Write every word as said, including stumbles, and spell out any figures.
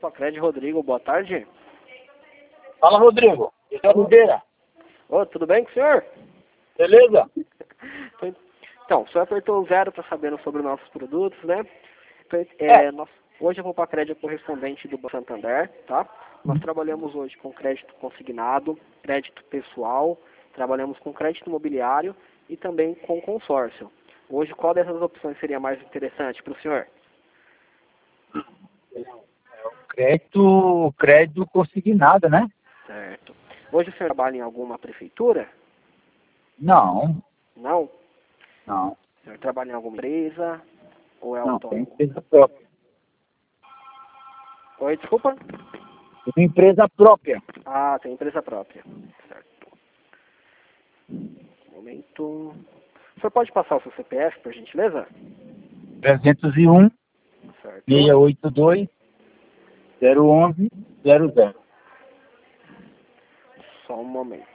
Compacred, Rodrigo, boa tarde. Fala, Rodrigo. Esse é o Ribeira. Ô, tudo bem com o senhor? Beleza? Então, o senhor apertou o zero para saber sobre nossos produtos, né? É, É. nós, hoje a Compacred é correspondente do Banco Santander, tá? Nós trabalhamos hoje com crédito consignado, crédito pessoal, trabalhamos com crédito imobiliário e também com consórcio. Hoje, qual dessas opções seria mais interessante para o senhor? Crédito, crédito consignado, né? Certo. Hoje o senhor trabalha em alguma prefeitura? Não, Não? não. O senhor trabalha em alguma empresa? Ou é Não, tem autônomo? empresa própria. Oi, desculpa? Tem empresa própria. Ah, tem empresa própria. Certo. Um momento. O senhor pode passar o seu C P F, por gentileza? trezentos e um, Certo. seiscentos e oitenta e dois, zero onze, zero zero. Só um momento.